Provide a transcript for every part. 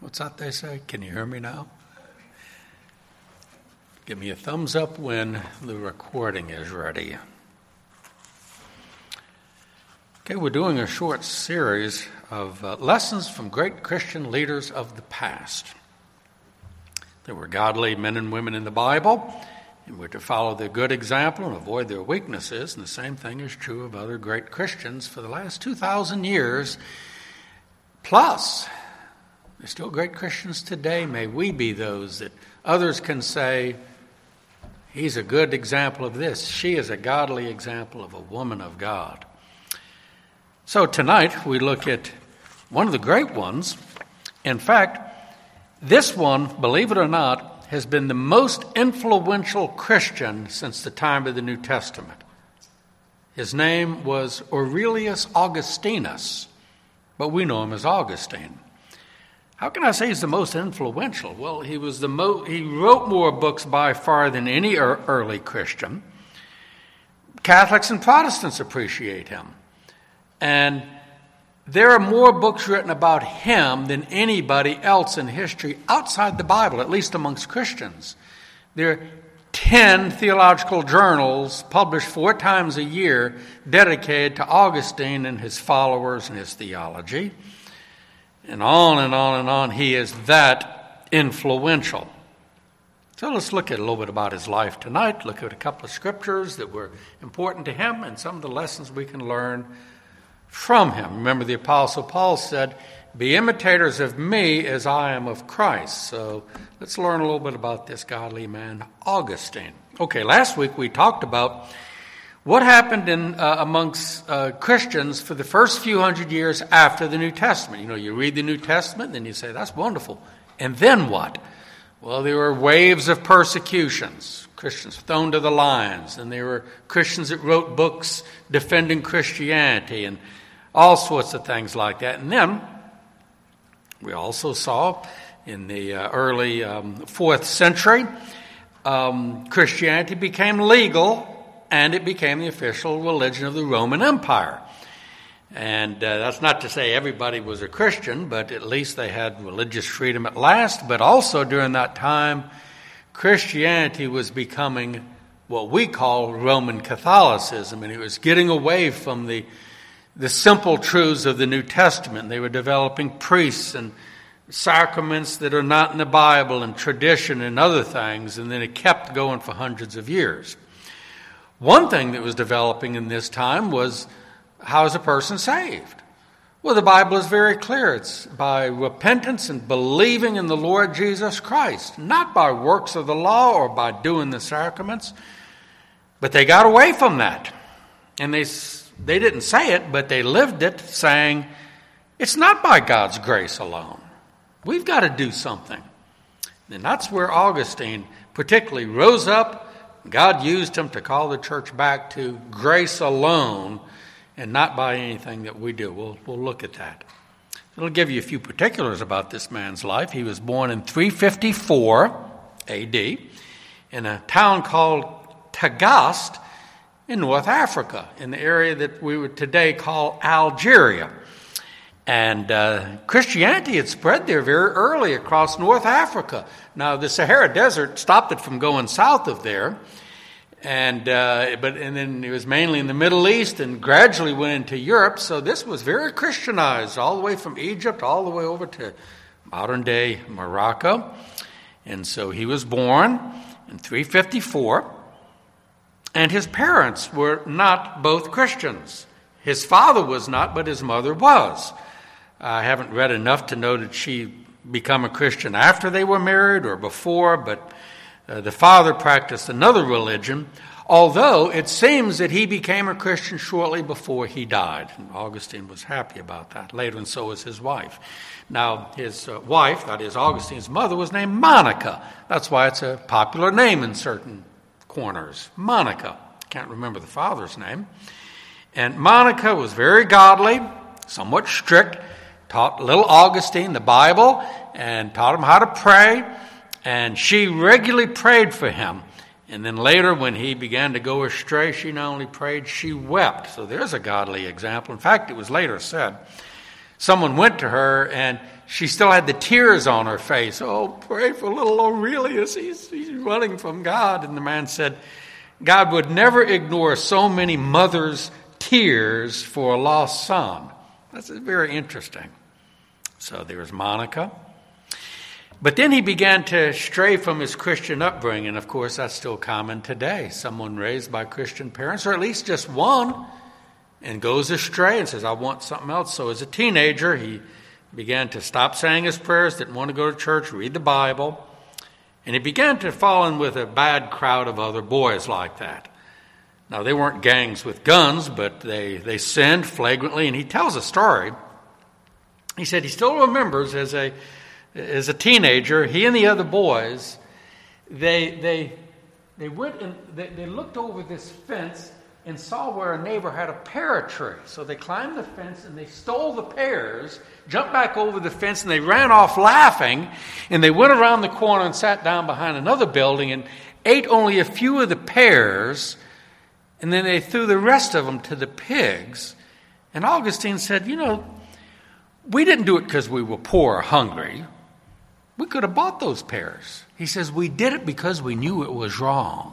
What's that they say? Can you hear me now? Give me a thumbs up when the recording is ready. Okay, we're doing a short series of lessons from great Christian leaders of the past. There were godly men and women in the Bible, and we're to follow their good example and avoid their weaknesses. And the same thing is true of other great Christians for the last 2,000 years. Plus, they're still great Christians today. May we be those that others can say, he's a good example of this. She is a godly example of a woman of God. So tonight we look at one of the great ones. In fact, this one, believe it or not, has been the most influential Christian since the time of the New Testament. His name was Aurelius Augustinus, but we know him as Augustine. How can I say he's the most influential? Well, he wrote more books by far than any early Christian. Catholics and Protestants appreciate him. And there are more books written about him than anybody else in history outside the Bible, at least amongst Christians. There are 10 theological journals published 4 times a year dedicated to Augustine and his followers and his theology. And on and on and on, he is that influential. So let's look at a little bit about his life tonight, look at a couple of scriptures that were important to him and some of the lessons we can learn from him. Remember, the Apostle Paul said, "Be imitators of me as I am of Christ." So let's learn a little bit about this godly man, Augustine. Okay, last week we talked about what happened amongst Christians for the first few hundred years after the New Testament. You know, you read the New Testament, then you say, that's wonderful. And then what? Well, there were waves of persecutions. Christians thrown to the lions. And there were Christians that wrote books defending Christianity and all sorts of things like that. And then we also saw in the early 4th century, Christianity became legal, and it became the official religion of the Roman Empire. And that's not to say everybody was a Christian, but at least they had religious freedom at last. But also during that time, Christianity was becoming what we call Roman Catholicism, and it was getting away from the simple truths of the New Testament. They were developing priests and sacraments that are not in the Bible and tradition and other things, and then it kept going for hundreds of years. One thing that was developing in this time was, how is a person saved? Well, the Bible is very clear. It's by repentance and believing in the Lord Jesus Christ, not by works of the law or by doing the sacraments. But they got away from that. And they didn't say it, but they lived it, saying, it's not by God's grace alone. We've got to do something. And that's where Augustine particularly rose up. God used him to call the church back to grace alone and not by anything that we do. We'll look at that. It'll give you a few particulars about this man's life. He was born in 354 A.D. in a town called Tagaste in North Africa, in the area that we would today call Algeria. And Christianity had spread there very early across North Africa. Now, the Sahara Desert stopped it from going south of there, and then it was mainly in the Middle East and gradually went into Europe. So this was very Christianized, all the way from Egypt all the way over to modern-day Morocco. And so he was born in 354, and his parents were not both Christians. His father was not, but his mother was. I haven't read enough to know that she become a Christian after they were married or before, but the father practiced another religion, although it seems that he became a Christian shortly before he died. And Augustine was happy about that later, and so was his wife. Now, his wife, that is Augustine's mother, was named Monica. That's why it's a popular name in certain corners, Monica. Can't remember the father's name. And Monica was very godly, somewhat strict, taught little Augustine the Bible and taught him how to pray, and she regularly prayed for him. And then later, when he began to go astray, she not only prayed, she wept. So there's a godly example. In fact, it was later said, someone went to her and she still had the tears on her face. "Oh, pray for little Aurelius. He's running from God." And the man said, "God would never ignore so many mothers' tears for a lost son." That's very interesting. So there was Monica. But then he began to stray from his Christian upbringing. Of course, that's still common today. Someone raised by Christian parents, or at least just one, and goes astray and says, "I want something else." So as a teenager, he began to stop saying his prayers, didn't want to go to church, read the Bible. And he began to fall in with a bad crowd of other boys like that. Now, they weren't gangs with guns, but they sinned flagrantly. And he tells a story. He said he still remembers as a teenager, he and the other boys, they went and they looked over this fence and saw where a neighbor had a pear tree. So they climbed the fence and they stole the pears, jumped back over the fence, and they ran off laughing. And they went around the corner and sat down behind another building and ate only a few of the pears. And then they threw the rest of them to the pigs. And Augustine said, we didn't do it because we were poor or hungry. We could have bought those pears. He says, we did it because we knew it was wrong.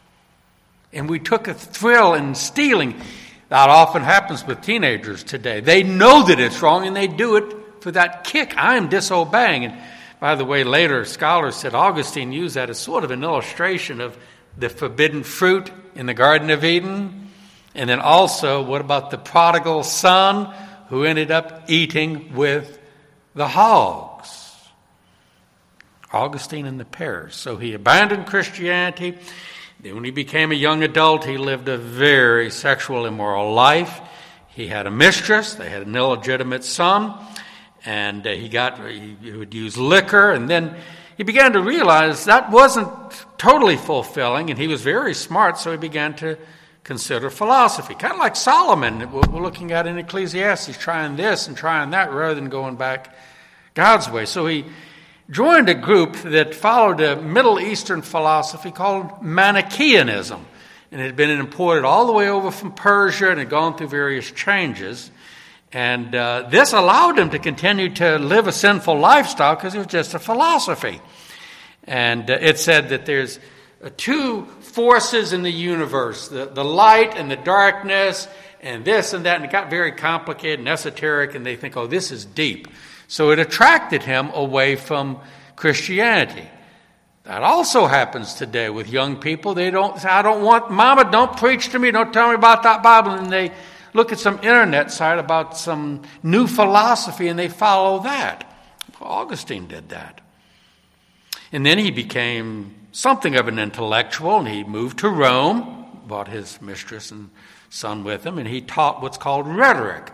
And we took a thrill in stealing. That often happens with teenagers today. They know that it's wrong and they do it for that kick. I am disobeying. And by the way, later scholars said Augustine used that as sort of an illustration of the forbidden fruit in the Garden of Eden. And then also, what about the prodigal son who ended up eating with the hogs? Augustine and the pears. So he abandoned Christianity. Then when he became a young adult, he lived a very sexual, immoral life. He had a mistress. They had an illegitimate son. And he would use liquor. And then he began to realize that wasn't totally fulfilling. And he was very smart, so he began to consider philosophy. Kind of like Solomon that we're looking at in Ecclesiastes, trying this and trying that rather than going back God's way. So he joined a group that followed a Middle Eastern philosophy called Manichaeanism. And it had been imported all the way over from Persia and had gone through various changes. And this allowed him to continue to live a sinful lifestyle because it was just a philosophy. And it said that there's two forces in the universe, the light and the darkness, and this and that. And it got very complicated and esoteric, and they think, oh, this is deep. So it attracted him away from Christianity. That also happens today with young people. They don't say, I don't want, Mama, don't preach to me, don't tell me about that Bible. And they look at some internet site about some new philosophy and they follow that. Well, Augustine did that. And then he became something of an intellectual, and he moved to Rome, brought his mistress and son with him, and he taught what's called rhetoric.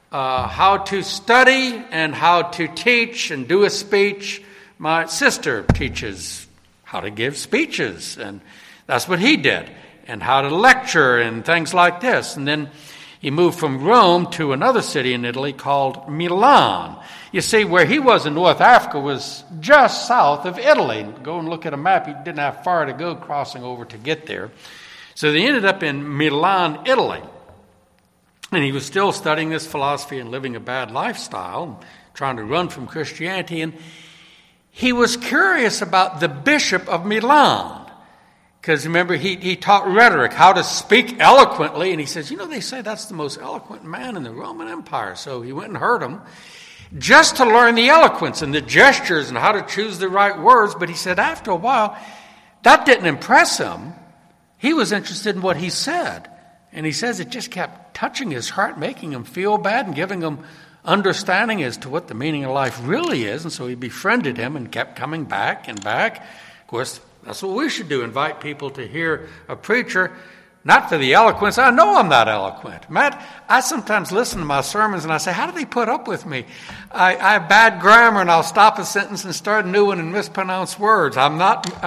How to study and how to teach and do a speech. My sister teaches how to give speeches, and that's what he did, and how to lecture and things like this. And then he moved from Rome to another city in Italy called Milan. You see, where he was in North Africa was just south of Italy. Go and look at a map. He didn't have far to go crossing over to get there. So they ended up in Milan, Italy. And he was still studying this philosophy and living a bad lifestyle, trying to run from Christianity. And he was curious about the bishop of Milan. Because remember, he taught rhetoric, how to speak eloquently. And he says, they say that's the most eloquent man in the Roman Empire. So he went and heard him just to learn the eloquence and the gestures and how to choose the right words. But he said after a while, that didn't impress him. He was interested in what he said. And he says it just kept touching his heart, making him feel bad and giving him understanding as to what the meaning of life really is. And so he befriended him and kept coming back and back. Of course, that's what we should do, invite people to hear a preacher, not for the eloquence. I know I'm not eloquent. Matt, I sometimes listen to my sermons and I say, how do they put up with me? I have bad grammar and I'll stop a sentence and start a new one and mispronounce words. I'm not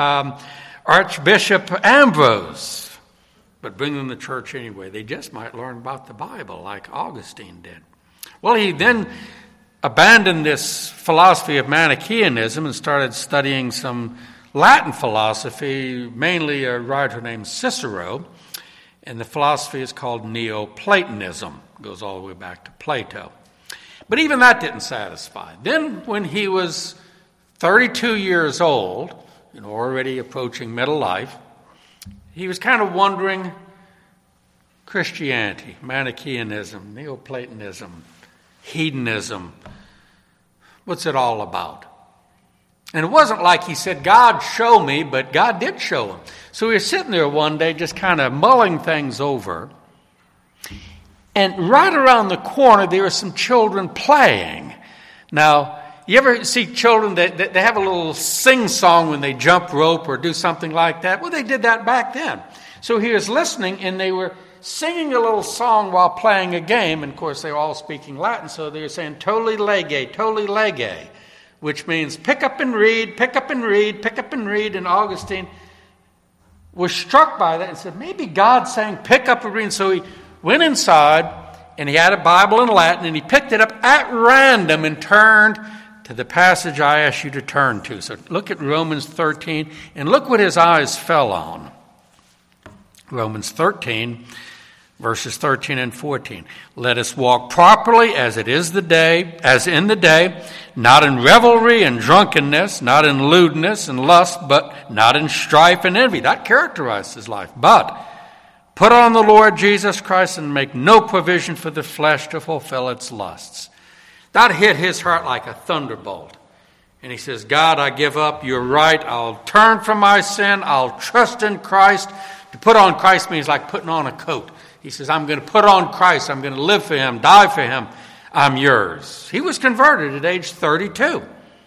Archbishop Ambrose. But bring them to church anyway. They just might learn about the Bible like Augustine did. Well, he then abandoned this philosophy of Manichaeanism and started studying some Latin philosophy, mainly a writer named Cicero. And the philosophy is called Neoplatonism. It goes all the way back to Plato. But even that didn't satisfy. Then when he was 32 years old, already approaching middle life, he was kind of wondering Christianity, Manichaeanism, Neoplatonism, hedonism, what's it all about? And it wasn't like he said, God, show me, but God did show him. So he was sitting there one day just kind of mulling things over. And right around the corner, there were some children playing. Now, you ever see children that they have a little sing-song when they jump rope or do something like that? Well, they did that back then. So he was listening, and they were singing a little song while playing a game. And, of course, they were all speaking Latin, so they were saying, toli lege, which means pick up and read, pick up and read, pick up and read. And Augustine was struck by that and said, maybe God's saying pick up and read. And so he went inside, and he had a Bible in Latin, and he picked it up at random and turned to the passage I asked you to turn to. So look at Romans 13, and look what his eyes fell on. Romans 13, verses 13 and 14. Let us walk properly as in the day, not in revelry and drunkenness, not in lewdness and lust, but not in strife and envy. That characterized his life. But put on the Lord Jesus Christ and make no provision for the flesh to fulfill its lusts. That hit his heart like a thunderbolt. And he says, God, I give up. You're right. I'll turn from my sin. I'll trust in Christ. To put on Christ means like putting on a coat. He says, I'm going to put on Christ. I'm going to live for him, die for him. I'm yours. He was converted at age 32.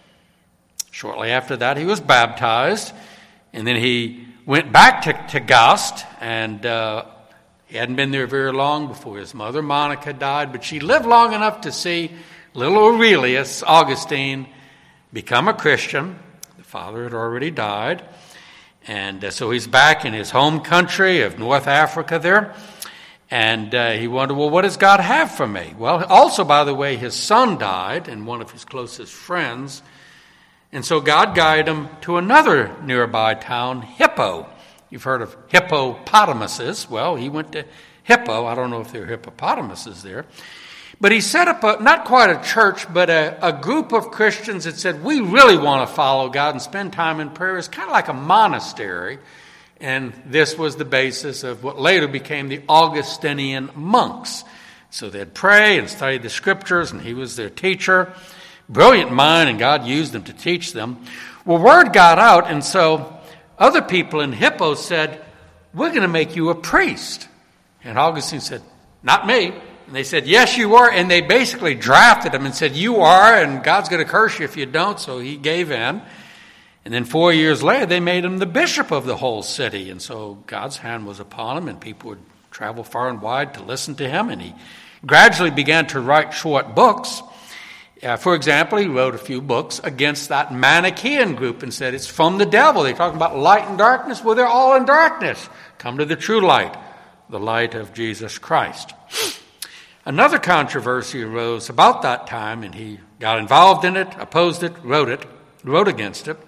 Shortly after that, he was baptized. And then he went back to Gast, and he hadn't been there very long before his mother, Monica, died. But she lived long enough to see little Aurelius, Augustine, become a Christian. The father had already died. And so he's back in his home country of North Africa there. And he wondered, well, what does God have for me? Well, also, by the way, his son died, and one of his closest friends. And so God guided him to another nearby town, Hippo. You've heard of hippopotamuses. Well, he went to Hippo. I don't know if there are hippopotamuses there. But he set up not quite a church, but a group of Christians that said, we really want to follow God and spend time in prayer. It's kind of like a monastery. And this was the basis of what later became the Augustinian monks. So they'd pray and study the scriptures, and he was their teacher. Brilliant mind, and God used them to teach them. Well, word got out, and so other people in Hippo said, we're going to make you a priest. And Augustine said, not me. And they said, yes, you are. And they basically drafted him and said, you are, and God's going to curse you if you don't. So he gave in. And then 4 years later, they made him the bishop of the whole city. And so God's hand was upon him, and people would travel far and wide to listen to him. And he gradually began to write short books. For example, he wrote a few books against that Manichaean group and said, it's from the devil. They're talking about light and darkness. Well, they're all in darkness. Come to the true light, the light of Jesus Christ. Another controversy arose about that time, and he got involved in it, opposed it, wrote against it.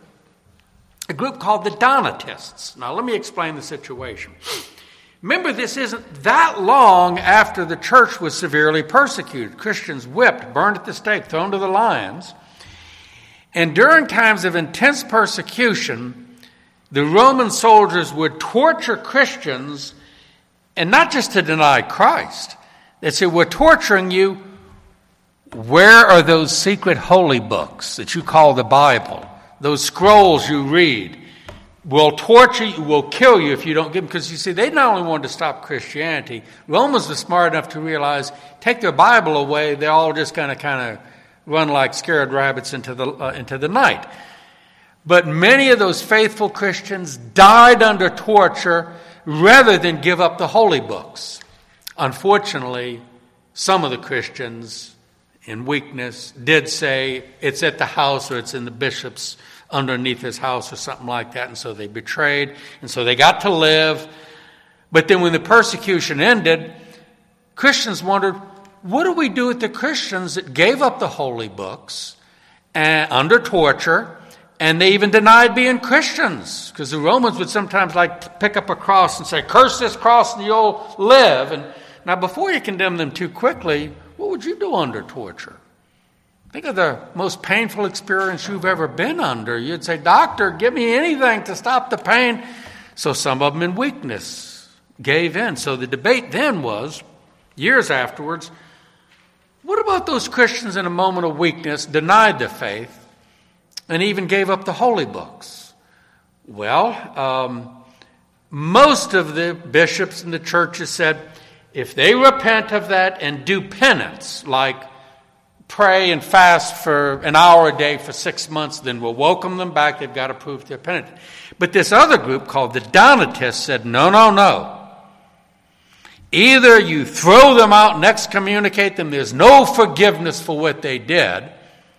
A group called the Donatists. Now, let me explain the situation. Remember, this isn't that long after the church was severely persecuted. Christians whipped, burned at the stake, thrown to the lions. And during times of intense persecution, the Roman soldiers would torture Christians, and not just to deny Christ. They'd say, we're torturing you. Where are those secret holy books that you call the Bible? Those scrolls you read. Will torture you, will kill you if you don't give them. Because you see, they not only wanted to stop Christianity, Romans were smart enough to realize, take their Bible away, they're all just going to kind of run like scared rabbits into the night. But many of those faithful Christians died under torture rather than give up the holy books. Unfortunately, some of the Christians, in weakness, did say it's at the house or it's in the bishop's underneath his house or something like that, and so they betrayed, and so they got to live. But then when the persecution ended, Christians wondered, what do we do with the Christians that gave up the holy books under torture, and they even denied being Christians? Because the Romans would sometimes like to pick up a cross and say, curse this cross and you'll live. And now before you condemn them too quickly, what would you do under torture? Think of the most painful experience you've ever been under. You'd say, "Doctor, give me anything to stop the pain." So some of them in weakness gave in. So the debate then was, years afterwards, what about those Christians in a moment of weakness denied the faith and even gave up the holy books? Well, most of the bishops in the churches said, if they repent of that and do penance, like pray and fast for an hour a day for 6 months, then we'll welcome them back. They've got to prove their penitence. But this other group called the Donatists said, no. Either you throw them out and excommunicate them, there's no forgiveness for what they did,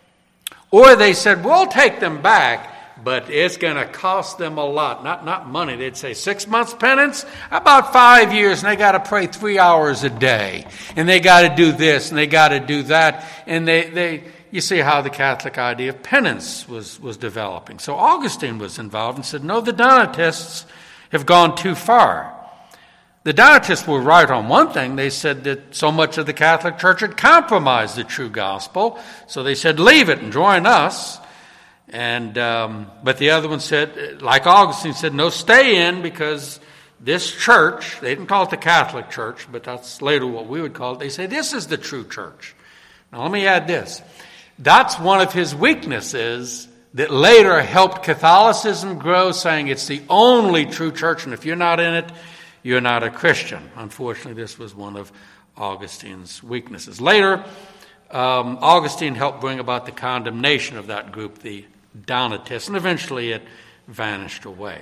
or they said, we'll take them back, but it's going to cost them a lot. Not money. They'd say 6 months penance, about 5 years, and they got to pray 3 hours a day. And they got to do this, and they got to do that. And you see how the Catholic idea of penance was developing. So Augustine was involved and said, no, the Donatists have gone too far. The Donatists were right on one thing. They said that so much of the Catholic Church had compromised the true gospel. So they said, leave it and join us. And but the other one said, like Augustine said, no, stay in, because this church, they didn't call it the Catholic Church, but that's later what we would call it. They say this is the true church. Now let me add this. That's one of his weaknesses that later helped Catholicism grow, saying it's the only true church, and if you're not in it, you're not a Christian. Unfortunately, this was one of Augustine's weaknesses. Later, Augustine helped bring about the condemnation of that group, the Donatists, and eventually it vanished away.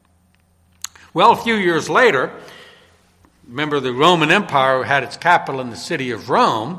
Well, a few years later, remember the Roman Empire had its capital in the city of Rome,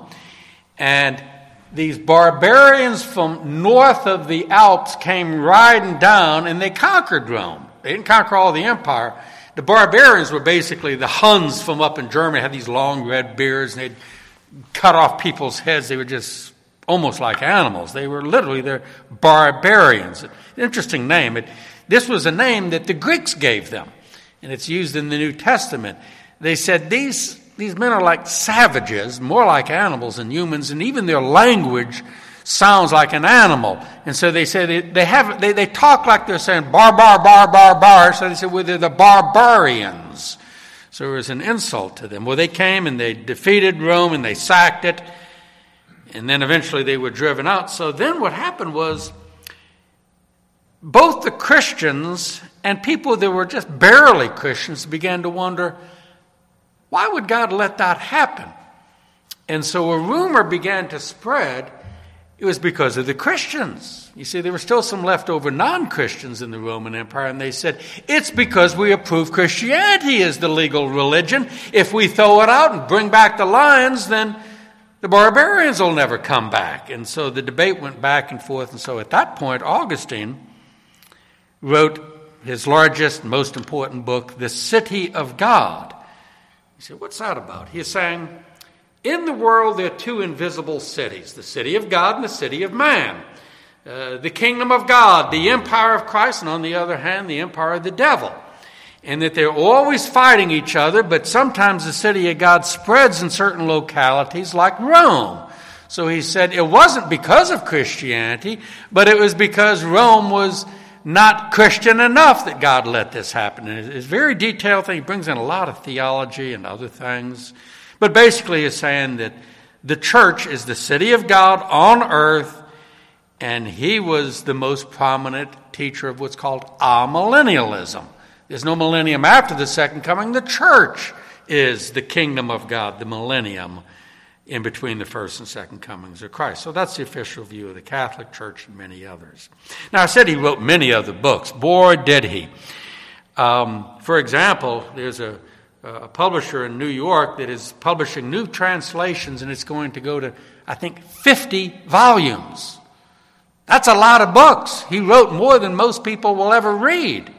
and these barbarians from north of the Alps came riding down, and they conquered Rome. They didn't conquer all the empire. The barbarians were basically the Huns from up in Germany, had these long red beards, and they'd cut off people's heads. They were just almost like animals. They're barbarians. Interesting name. This was a name that the Greeks gave them, and it's used in the New Testament. They said these men are like savages, more like animals than humans, and even their language sounds like an animal. And so they say they talk like they're saying bar. So they said, well, they're the barbarians. So it was an insult to them. Well, they came and they defeated Rome and they sacked it. And then eventually they were driven out. So then what happened was both the Christians and people that were just barely Christians began to wonder, why would God let that happen? And so a rumor began to spread. It was because of the Christians. You see, there were still some leftover non-Christians in the Roman Empire, and they said, it's because we approve Christianity as the legal religion. If we throw it out and bring back the lions, then the barbarians will never come back. And so the debate went back and forth. And so at that point, Augustine wrote his largest, most important book, The City of God. You say, what's that about? He's saying, in the world, there are two invisible cities, the city of God and the city of man. The kingdom of God, the empire of Christ, and on the other hand, the empire of the devil. And that they're always fighting each other, but sometimes the city of God spreads in certain localities like Rome. So he said it wasn't because of Christianity, but it was because Rome was not Christian enough that God let this happen. And it's a very detailed thing. He brings in a lot of theology and other things. But basically he's saying that the church is the city of God on earth, and he was the most prominent teacher of what's called amillennialism. There's no millennium after the second coming. The church is the kingdom of God, the millennium in between the first and second comings of Christ. So that's the official view of the Catholic Church and many others. Now, I said he wrote many other books. Boy, did he. For example, there's a publisher in New York that is publishing new translations, and it's going to go to, I think, 50 volumes. That's a lot of books. He wrote more than most people will ever read.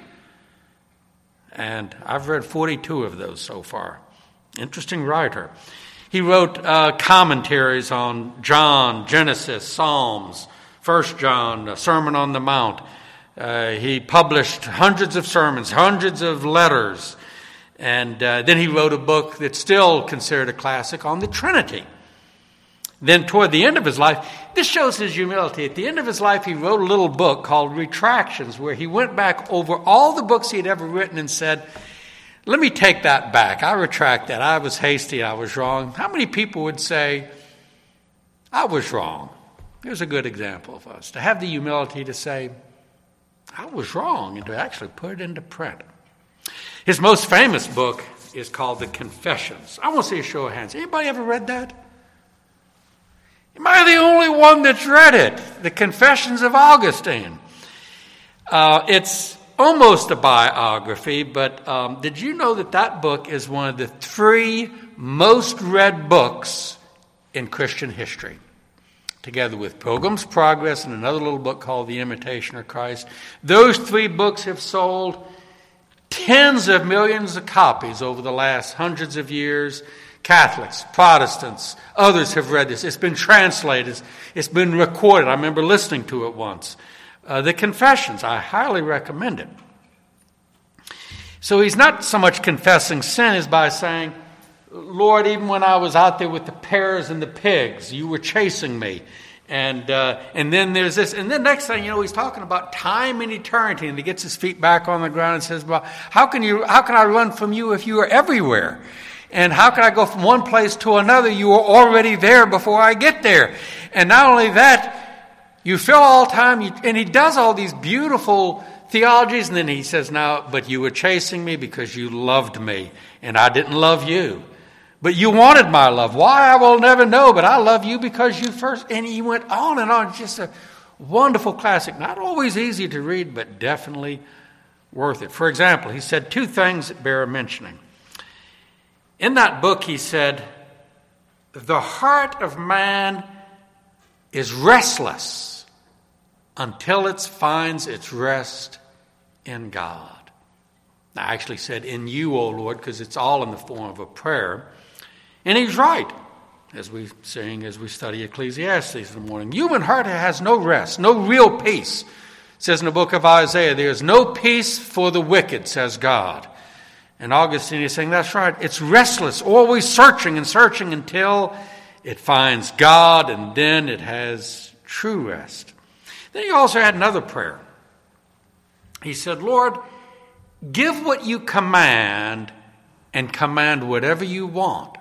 And I've read 42 of those so far. Interesting writer. He wrote commentaries on John, Genesis, Psalms, 1 John, a Sermon on the Mount. He published hundreds of sermons, hundreds of letters. And then he wrote a book that's still considered a classic on the Trinity. Then toward the end of his life, this shows his humility. At the end of his life, he wrote a little book called Retractions, where he went back over all the books he had ever written and said, let me take that back. I retract that. I was hasty. I was wrong. How many people would say, I was wrong? Here's a good example of us. To have the humility to say, I was wrong, and to actually put it into print. His most famous book is called The Confessions. I want to see a show of hands. Anybody ever read that? Am I the only one that's read it? The Confessions of Augustine. It's almost a biography, but did you know that book is one of the 3 most read books in Christian history? Together with Pilgrim's Progress and another little book called The Imitation of Christ. Those 3 books have sold tens of millions of copies over the last hundreds of years. Catholics, Protestants, others have read this. It's been translated. It's been recorded. I remember listening to it once. The Confessions, I highly recommend it. So he's not so much confessing sin as by saying, Lord, even when I was out there with the pears and the pigs, you were chasing me. And then there's this. And then next thing you know, he's talking about time and eternity. And he gets his feet back on the ground and says, well, how can I run from you if you are everywhere? And how can I go from one place to another? You are already there before I get there. And not only that, you fill all time. And he does all these beautiful theologies. And then he says, now, but you were chasing me because you loved me. And I didn't love you. But you wanted my love. Why, I will never know. But I love you because you first. And he went on and on. It's just a wonderful classic. Not always easy to read, but definitely worth it. For example, he said 2 things that bear mentioning. In that book, he said, the heart of man is restless until it finds its rest in God. I actually said, in you, O Lord, because it's all in the form of a prayer. And he's right, as we study Ecclesiastes in the morning. Human heart has no rest, no real peace. It says in the book of Isaiah, there is no peace for the wicked, says God. And Augustine is saying, that's right. It's restless, always searching and searching until it finds God, and then it has true rest. Then he also had another prayer. He said, Lord, give what you command and command whatever you want.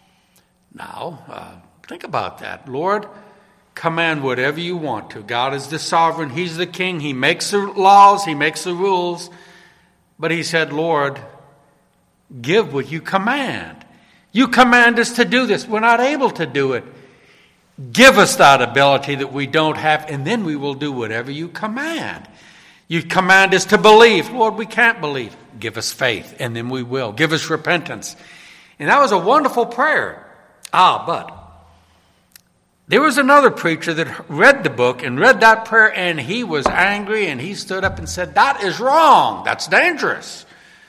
Now, think about that. Lord, command whatever you want to. God is the sovereign. He's the king. He makes the laws. He makes the rules. But he said, Lord, give what you command. You command us to do this. We're not able to do it. Give us that ability that we don't have, and then we will do whatever you command. You command us to believe. Lord, we can't believe. Give us faith, and then we will. Give us repentance. And that was a wonderful prayer. But there was another preacher that read the book and read that prayer, and he was angry, and he stood up and said, that is wrong. That's dangerous.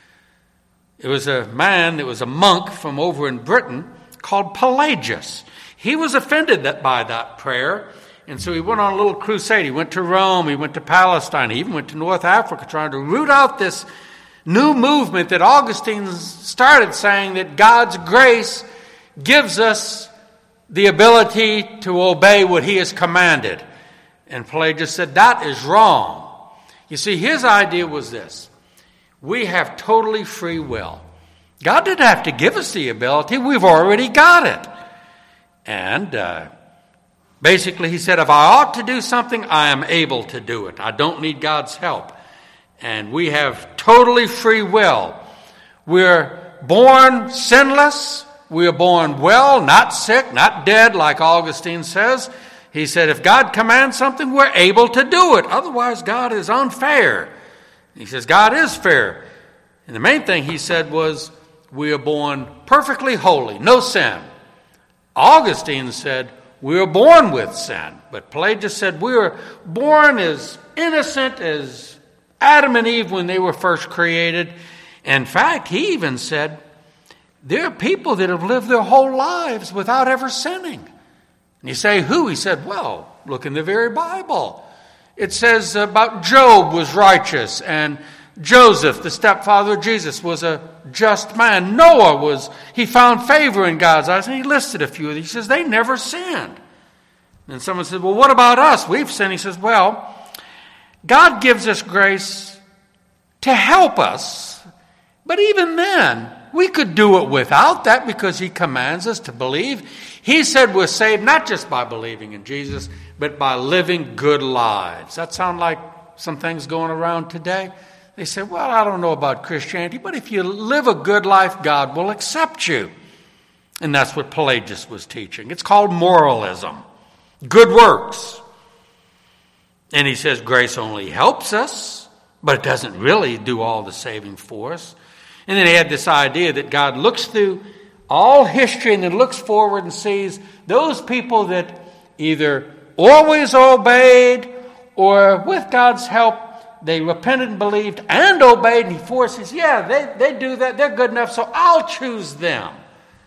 It was a man that was a monk from over in Britain called Pelagius. He was offended by that prayer, and so he went on a little crusade. He went to Rome, he went to Palestine, he even went to North Africa trying to root out this new movement that Augustine started, saying that God's grace gives us the ability to obey what he has commanded. And Pelagius said, that is wrong. You see, his idea was this. We have totally free will. God didn't have to give us the ability. We've already got it. And basically he said, if I ought to do something, I am able to do it. I don't need God's help. And we have totally free will. We're born sinless. We are born well, not sick, not dead, like Augustine says. He said, if God commands something, we're able to do it. Otherwise, God is unfair. He says, God is fair. And the main thing he said was, we are born perfectly holy, no sin. Augustine said, we are born with sin. But Pelagius said, we are born as innocent as Adam and Eve when they were first created. In fact, he even said, there are people that have lived their whole lives without ever sinning. And you say, who? He said, well, look in the very Bible. It says about Job was righteous, and Joseph, the stepfather of Jesus, was a just man. Noah he found favor in God's eyes, and he listed a few of these. He says, they never sinned. And someone says, well, what about us? We've sinned. He says, well, God gives us grace to help us. But even then, we could do it without that because he commands us to believe. He said we're saved not just by believing in Jesus, but by living good lives. That sound like some things going around today? They say, well, I don't know about Christianity, but if you live a good life, God will accept you. And that's what Pelagius was teaching. It's called moralism. Good works. And he says grace only helps us, but it doesn't really do all the saving for us. And then he had this idea that God looks through all history and then looks forward and sees those people that either always obeyed or with God's help, they repented and believed and obeyed. And he forces, they do that. They're good enough, so I'll choose them.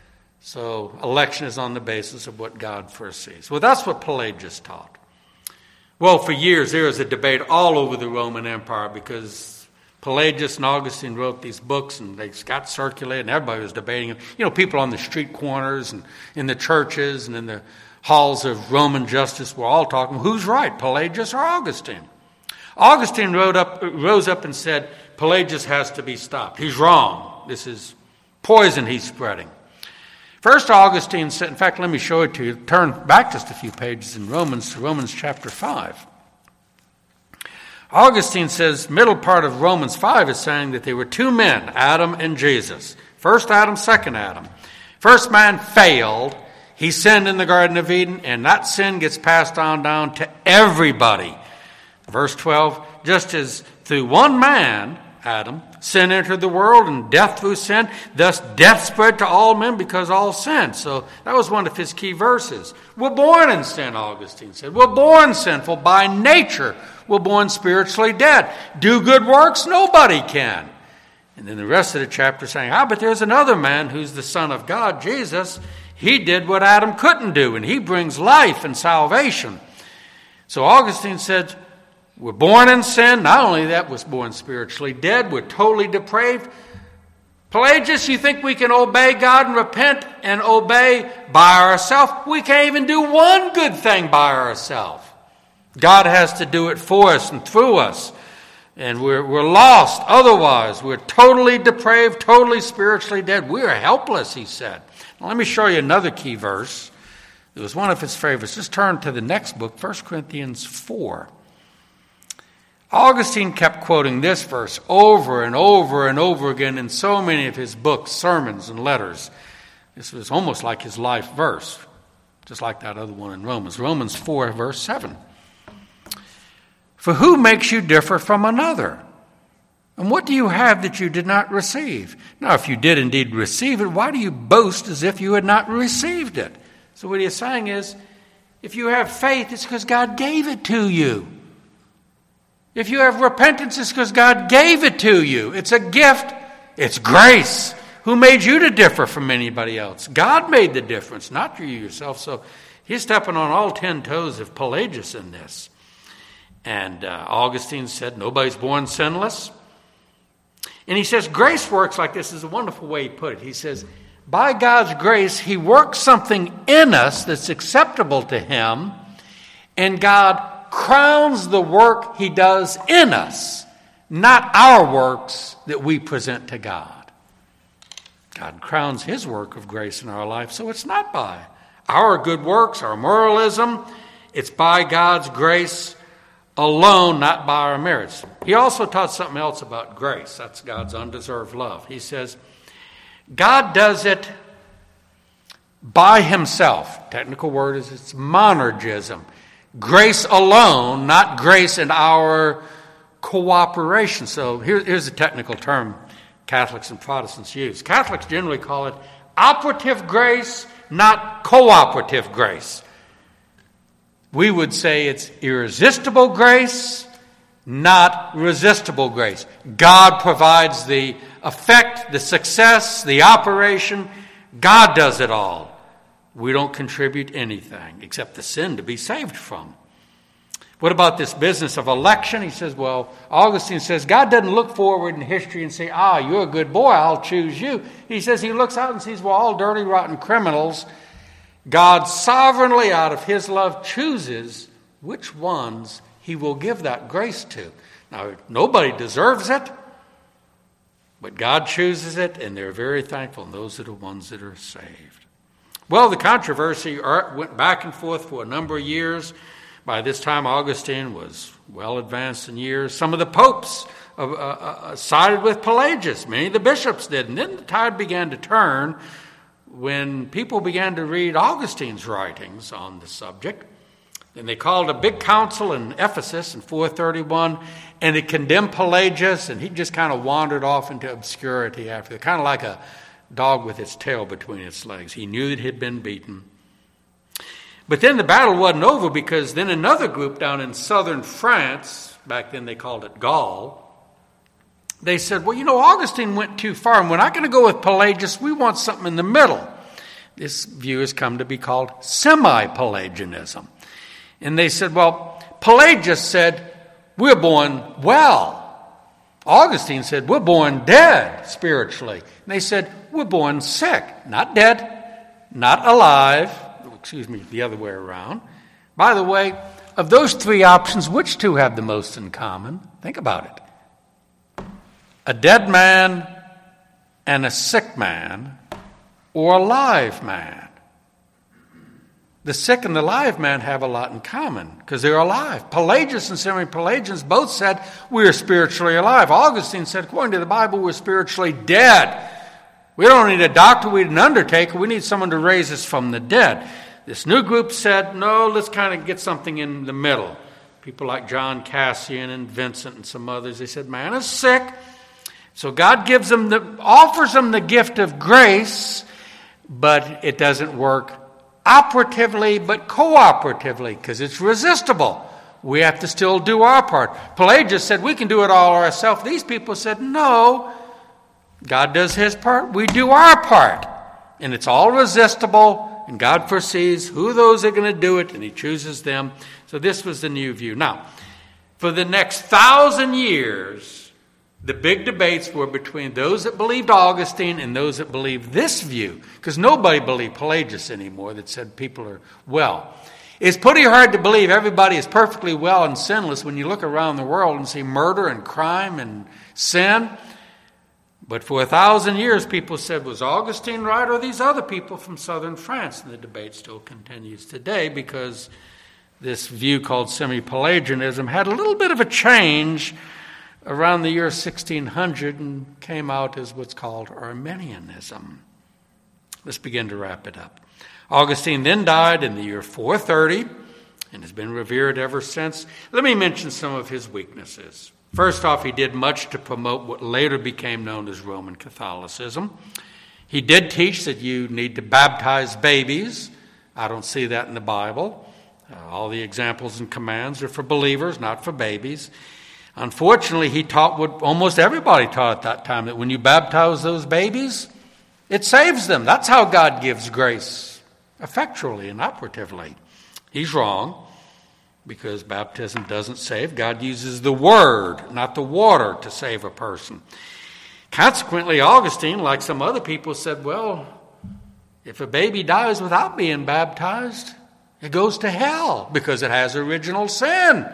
So election is on the basis of what God foresees. Well, that's what Pelagius taught. Well, for years there was a debate all over the Roman Empire because Pelagius and Augustine wrote these books and they got circulated and everybody was debating them. You know, people on the street corners and in the churches and in the halls of Roman justice were all talking, who's right, Pelagius or Augustine? Augustine rose up and said, Pelagius has to be stopped. He's wrong. This is poison he's spreading. First, Augustine said, in fact, let me show it to you. Turn back just a few pages in Romans to Romans chapter 5. Augustine says, middle part of Romans 5 is saying that there were two men, Adam and Jesus. First Adam, second Adam. First man failed. He sinned in the Garden of Eden, and that sin gets passed on down to everybody. Verse 12, just as through one man, Adam, sin entered the world and death through sin, thus death spread to all men because all sinned. So that was one of his key verses. We're born in sin, Augustine said. We're born sinful by nature. We're born spiritually dead. Do good works? Nobody can. And then the rest of the chapter saying, but there's another man who's the Son of God, Jesus. He did what Adam couldn't do, and he brings life and salvation. So Augustine said, we're born in sin. Not only that, we're born spiritually dead. We're totally depraved. Pelagius, you think we can obey God and repent and obey by ourselves? We can't even do one good thing by ourselves. God has to do it for us and through us. And we're lost otherwise. We're totally depraved, totally spiritually dead. We're helpless, he said. Now, let me show you another key verse. It was one of his favorites. Just turn to the next book, 1 Corinthians 4. Augustine kept quoting this verse over and over and over again in so many of his books, sermons, and letters. This was almost like his life verse, just like that other one in Romans. Romans 4, verse 7. For who makes you differ from another? And what do you have that you did not receive? Now, if you did indeed receive it, why do you boast as if you had not received it? So what he's saying is, if you have faith, it's because God gave it to you. If you have repentance, it's because God gave it to you. It's a gift. It's grace. Who made you to differ from anybody else? God made the difference, not you yourself. So he's stepping on all 10 toes of Pelagius in this. And Augustine said, nobody's born sinless. And he says, grace works like this. Is a wonderful way he put it. He says, by God's grace, he works something in us that's acceptable to him, and God crowns the work he does in us, not our works that we present to God. God crowns his work of grace in our life, so it's not by our good works, our moralism. It's by God's grace alone, not by our merits. He also taught something else about grace. That's God's undeserved love. He says, God does it by himself. Technical word is it's monergism. Grace alone, not grace in our cooperation. So here's a technical term Catholics and Protestants use. Catholics generally call it operative grace, not cooperative grace. We would say it's irresistible grace, not resistible grace. God provides the effect, the success, the operation. God does it all. We don't contribute anything except the sin to be saved from. What about this business of election? He says, well, Augustine says, God doesn't look forward in history and say, you're a good boy, I'll choose you. He says he looks out and sees, all dirty, rotten criminals. God sovereignly, out of his love, chooses which ones he will give that grace to. Now, nobody deserves it, but God chooses it, and they're very thankful, and those are the ones that are saved. Well, the controversy went back and forth for a number of years. By this time, Augustine was well advanced in years. Some of the popes sided with Pelagius. Many of the bishops did. And then the tide began to turn when people began to read Augustine's writings on the subject. And they called a big council in Ephesus in 431, and it condemned Pelagius, and he just kind of wandered off into obscurity after that, kind of like a dog with its tail between its legs. He knew that he'd been beaten. But then the battle wasn't over, because then another group down in southern France, back then they called it Gaul, they said, well, Augustine went too far, and we're not going to go with Pelagius. We want something in the middle. This view has come to be called semi-Pelagianism. And they said, well, Pelagius said, we're born well. Augustine said, we're born dead spiritually. And they said, we're born sick, not dead, not alive. The other way around. By the way, of those three options, which two have the most in common? Think about it. A dead man and a sick man, or a live man. The sick and the live man have a lot in common because they're alive. Pelagius and semi-Pelagians both said we're spiritually alive. Augustine said, according to the Bible, we're spiritually dead. We don't need a doctor, we need an undertaker, we need someone to raise us from the dead. This new group said, no, let's kind of get something in the middle. People like John Cassian and Vincent and some others, they said, man is sick. So God offers them the gift of grace, but it doesn't work operatively, but cooperatively, because it's resistible. We have to still do our part. Pelagius said, we can do it all ourselves. These people said, no, God does his part, we do our part. And it's all resistible, and God foresees who those are going to do it, and he chooses them. So this was the new view. Now, for the next 1,000 years, the big debates were between those that believed Augustine and those that believed this view, because nobody believed Pelagius anymore that said people are well. It's pretty hard to believe everybody is perfectly well and sinless when you look around the world and see murder and crime and sin. But for 1,000 years, people said, was Augustine right or these other people from southern France? And the debate still continues today because this view called semi-Pelagianism had a little bit of a change around the year 1600 and came out as what's called Arminianism. Let's begin to wrap it up. Augustine then died in the year 430 and has been revered ever since. Let me mention some of his weaknesses. First off, he did much to promote what later became known as Roman Catholicism. He did teach that you need to baptize babies. I don't see that in the Bible. All the examples and commands are for believers, not for babies. Unfortunately, he taught what almost everybody taught at that time, that when you baptize those babies, it saves them. That's how God gives grace, effectually and operatively. He's wrong, because baptism doesn't save. God uses the word, not the water, to save a person. Consequently, Augustine, like some other people, said, well, if a baby dies without being baptized, it goes to hell because it has original sin.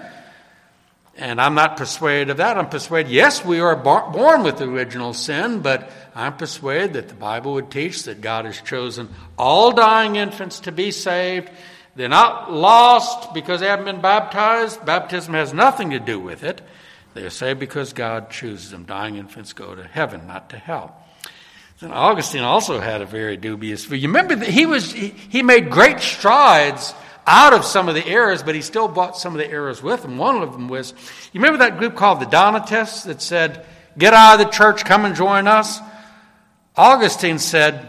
And I'm not persuaded of that. I'm persuaded, yes, we are born with original sin, but I'm persuaded that the Bible would teach that God has chosen all dying infants to be saved. They're not lost because they haven't been baptized. Baptism has nothing to do with it. They are saved because God chooses them. Dying infants go to heaven, not to hell. Then Augustine also had a very dubious view. You remember that he made great strides out of some of the errors, but he still brought some of the errors with him. One of them was, you remember that group called the Donatists that said, get out of the church, come and join us? Augustine said,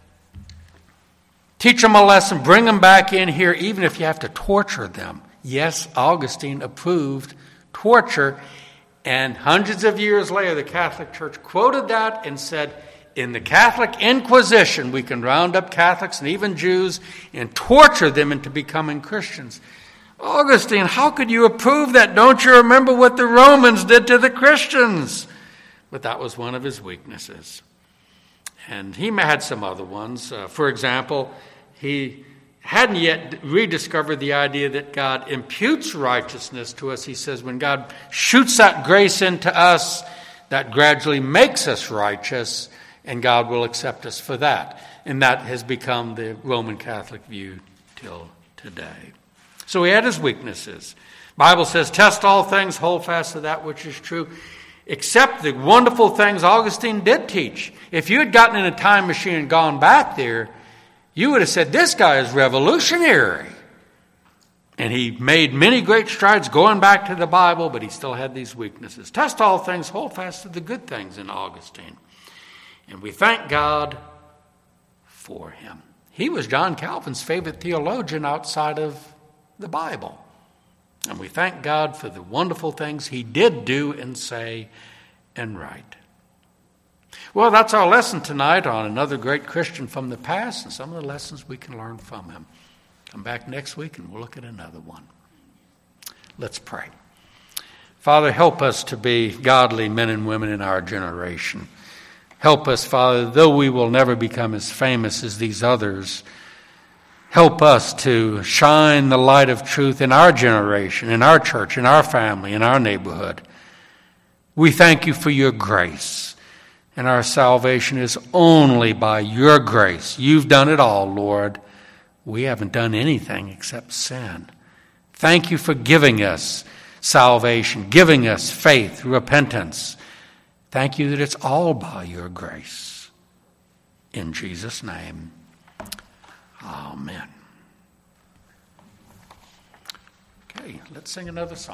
teach them a lesson, bring them back in here, even if you have to torture them. Yes, Augustine approved torture, and hundreds of years later, the Catholic Church quoted that and said, in the Catholic Inquisition, we can round up Catholics and even Jews and torture them into becoming Christians. Augustine, how could you approve that? Don't you remember what the Romans did to the Christians? But that was one of his weaknesses. And he had some other ones. For example, he hadn't yet rediscovered the idea that God imputes righteousness to us. He says when God shoots that grace into us, that gradually makes us righteous, and God will accept us for that. And that has become the Roman Catholic view till today. So he had his weaknesses. Bible says, test all things, hold fast to that which is true, except the wonderful things Augustine did teach. If you had gotten in a time machine and gone back there, you would have said, this guy is revolutionary. And he made many great strides going back to the Bible, but he still had these weaknesses. Test all things, hold fast to the good things in Augustine. And we thank God for him. He was John Calvin's favorite theologian outside of the Bible. And we thank God for the wonderful things he did do and say and write. Well, that's our lesson tonight on another great Christian from the past and some of the lessons we can learn from him. Come back next week and we'll look at another one. Let's pray. Father, help us to be godly men and women in our generation. Help us, Father, though we will never become as famous as these others, help us to shine the light of truth in our generation, in our church, in our family, in our neighborhood. We thank you for your grace. And our salvation is only by your grace. You've done it all, Lord. We haven't done anything except sin. Thank you for giving us salvation, giving us faith, repentance. Thank you that it's all by your grace. In Jesus' name, amen. Okay, let's sing another song.